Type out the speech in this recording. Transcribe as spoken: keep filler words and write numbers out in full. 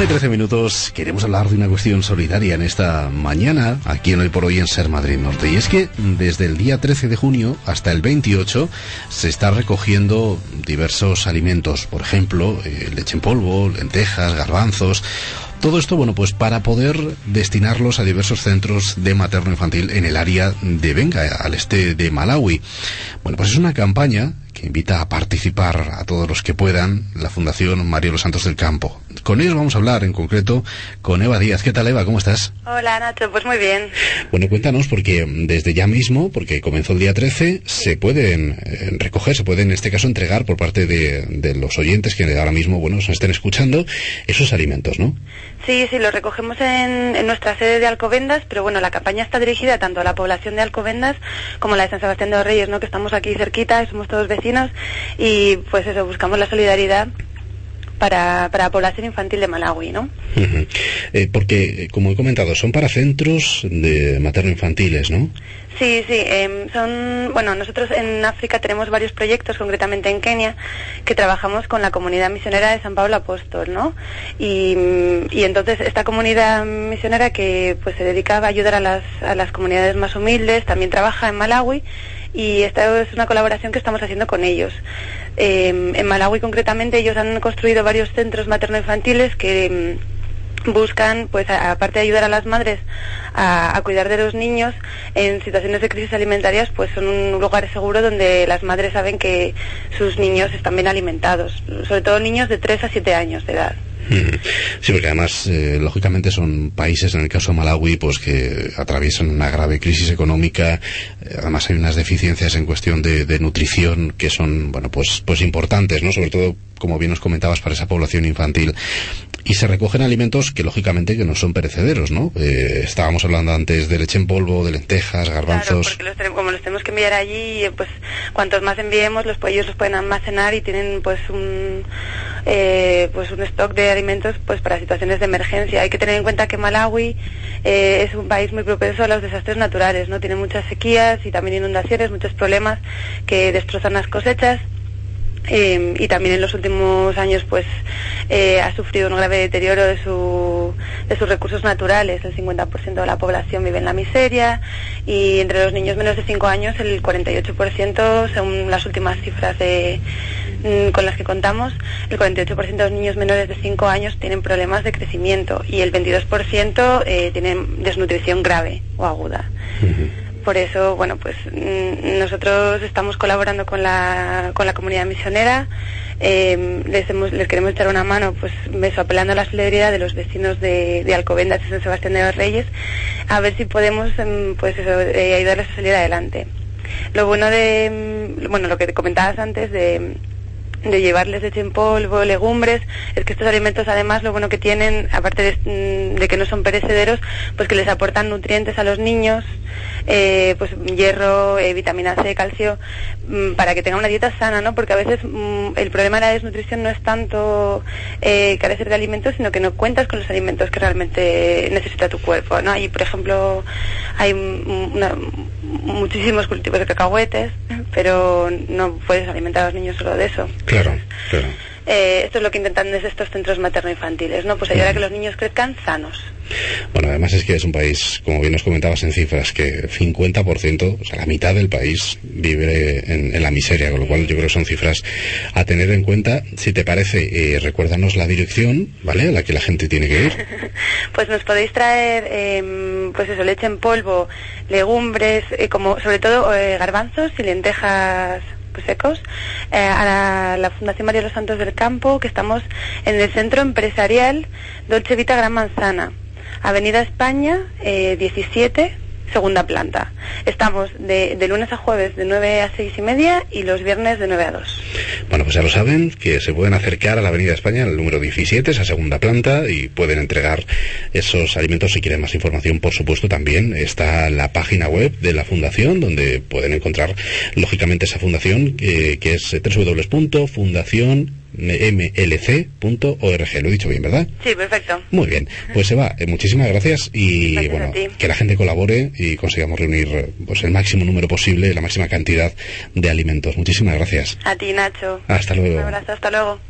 una y trece minutos, queremos hablar de una cuestión solidaria en esta mañana, aquí en Hoy por Hoy en Ser Madrid Norte. Y es que desde el día trece de junio hasta el veintiocho se está recogiendo diversos alimentos, por ejemplo, eh, leche en polvo, lentejas, garbanzos. Todo esto, bueno, pues para poder destinarlos a diversos centros de materno-infantil en el área de Benga, al este de Malawi. Bueno, pues es una campaña que invita a participar a todos los que puedan la Fundación María de los Santos del Campo. Con ellos vamos a hablar, en concreto, con Eva Díaz. ¿Qué tal, Eva? ¿Cómo estás? Hola, Nacho. Pues muy bien. Bueno, cuéntanos, porque desde ya mismo, porque comenzó el día trece, se pueden eh, recoger, se pueden, en este caso, entregar por parte de, de los oyentes que ahora mismo, bueno, nos estén escuchando, esos alimentos, ¿no? Sí, sí, los recogemos en, en nuestra sede de Alcobendas, pero bueno, la campaña está dirigida tanto a la población de Alcobendas como a la de San Sebastián de los Reyes, ¿no? Que estamos aquí cerquita, somos todos vecinos y pues eso, buscamos la solidaridad para, para la población infantil de Malawi, ¿no? Uh-huh. Eh, porque, como he comentado, son para centros de materno-infantiles, ¿no? Sí, sí, eh, son, bueno, nosotros en África tenemos varios proyectos, concretamente en Kenia, que trabajamos con la comunidad misionera de San Pablo Apóstol, ¿no? Y, y entonces esta comunidad misionera que pues se dedica a ayudar a las, a las comunidades más humildes, también trabaja en Malawi, y esta es una colaboración que estamos haciendo con ellos. Eh, en Malawi concretamente ellos han construido varios centros materno-infantiles que buscan, pues aparte de ayudar a las madres a, a cuidar de los niños en situaciones de crisis alimentarias, pues son un lugar seguro donde las madres saben que sus niños están bien alimentados, sobre todo niños de tres a siete años de edad. Sí, porque además, eh, lógicamente son países, en el caso de Malawi, pues que atraviesan una grave crisis económica. Eh, además hay unas deficiencias en cuestión de, de nutrición que son, bueno, pues, pues importantes, ¿no? Sobre todo, como bien nos comentabas, para esa población infantil. Y se recogen alimentos que, lógicamente, que no son perecederos, ¿no? Eh, estábamos hablando antes de leche en polvo, de lentejas, garbanzos. Claro, porque los tenemos, como los tenemos que enviar allí, pues cuantos más enviemos, los ellos los pueden almacenar y tienen, pues, un eh, pues un stock de alimentos, pues, para situaciones de emergencia. Hay que tener en cuenta que Malawi eh, es un país muy propenso a los desastres naturales, ¿no? Tiene muchas sequías y también inundaciones, muchos problemas que destrozan las cosechas. Eh, y también en los últimos años pues eh, ha sufrido un grave deterioro de, su, de sus recursos naturales. El cincuenta por ciento de la población vive en la miseria y entre los niños menos de cinco años el cuarenta y ocho por ciento, según las últimas cifras de, mm, con las que contamos, el cuarenta y ocho por ciento de los niños menores de cinco años tienen problemas de crecimiento y el veintidós por ciento eh, tienen desnutrición grave o aguda. Uh-huh. Por eso, bueno, pues nosotros estamos colaborando con la con la comunidad misionera, eh, les, hemos, les queremos echar una mano, pues eso, apelando a la solidaridad de los vecinos de, de Alcobendas y San Sebastián de los Reyes, a ver si podemos, pues eso, eh, ayudarles a salir adelante. Lo bueno de, bueno, lo que comentabas antes de de llevarles leche en polvo, legumbres, es que estos alimentos además lo bueno que tienen, aparte de, de que no son perecederos, pues que les aportan nutrientes a los niños, eh, pues hierro, eh, vitamina C, calcio, mm, para que tengan una dieta sana, ¿no? Porque a veces mm, el problema de la desnutrición no es tanto eh, carecer de alimentos, sino que no cuentas con los alimentos que realmente necesita tu cuerpo, ¿no? Y por ejemplo hay una, muchísimos cultivos de cacahuetes, pero no puedes alimentar a los niños solo de eso. Claro, claro. Eh, esto es lo que intentan desde estos centros materno-infantiles, ¿no? Pues ayudar a que los niños crezcan sanos. Bueno, además es que es un país, como bien nos comentabas en cifras, que cincuenta por ciento, o sea, la mitad del país vive en, en la miseria, con lo cual yo creo que son cifras a tener en cuenta. Si te parece, eh, recuérdanos la dirección, ¿vale?, a la que la gente tiene que ir. Pues nos podéis traer, eh, pues eso, leche en polvo, legumbres, eh, como sobre todo eh, garbanzos y lentejas pues secos, eh, a la, la Fundación María de los Santos del Campo, que estamos en el Centro Empresarial Dolce Vita Gran Manzana, Avenida España, eh, diecisiete, segunda planta. Estamos de, de lunes a jueves de nueve a seis y media y los viernes de nueve a dos. Bueno, pues ya lo saben, que se pueden acercar a la Avenida España, el número diecisiete, esa segunda planta, y pueden entregar esos alimentos. Si quieren más información, por supuesto, también está la página web de la Fundación, donde pueden encontrar, lógicamente, esa fundación, eh, que es doble u doble u doble u punto fundación m l c punto org. Lo he dicho bien, ¿verdad? Sí, perfecto. Muy bien. Pues Eva, eh, muchísimas gracias y gracias, bueno, que la gente colabore y consigamos reunir pues el máximo número posible, la máxima cantidad de alimentos. Muchísimas gracias. A ti, Nacho. Hasta luego. Un abrazo, hasta luego.